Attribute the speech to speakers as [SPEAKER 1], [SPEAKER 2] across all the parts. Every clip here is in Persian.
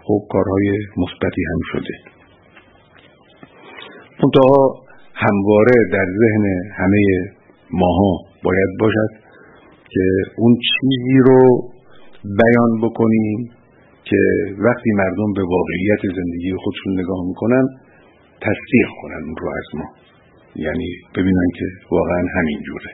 [SPEAKER 1] خب کارهای مثبتی هم شده. منتها همواره در ذهن همه ماها باید باشد که اون چیزی رو بیان بکنیم که وقتی مردم به واقعیت زندگی خودشون نگاه میکنن تصدیق کنن اون رو از ما، یعنی ببینن که واقعا همین جوره.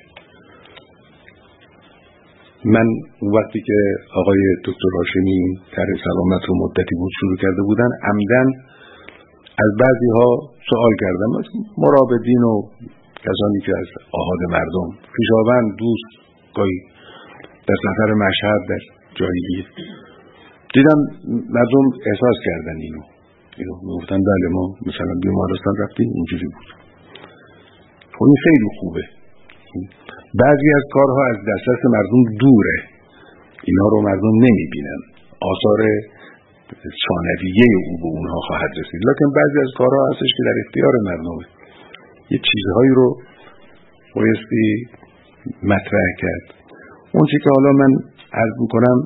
[SPEAKER 1] من وقتی که آقای دکتر هاشمی طرح سلامت رو مدتی بود شروع کرده بودن، عمدن از بعضی ها سوال کردم، از مرابطین و کسانی که از آحاد مردم، خویشاوند، دوست، گاهی در سفر مشهد در جایی دیدم مردم احساس کردن اینو گفتن بله ما مثلا بیمارستان رفتیم اینجوری بود. خب این خیلی خوبه. بعضی از کارها از دسترس مردم دوره، اینا رو مردم نمیبینن، آثار ثانویه او به اونها خواهد رسید، لکن بعضی از کارها هستش که در اختیار مردمه. یه چیزهایی رو بایستی مطرح کرد. اون چی که حالا من عرض میکنم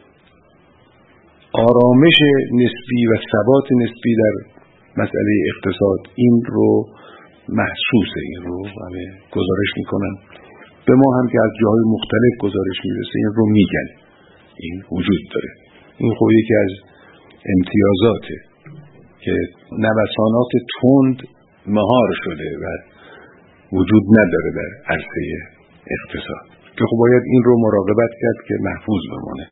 [SPEAKER 1] آرامش نسبی و ثبات نسبی در مسئله اقتصاد، این رو محسوسه، این رو همه گزارش میکنن، به ما هم که از جاهای مختلف گزارش میرسه این رو میگن، این وجود داره. این خب یکی از امتیازاته که نوسانات تند مهار شده و وجود نداره در عرصه اقتصاد، که خب باید این رو مراقبت کرد که محفوظ بمانه.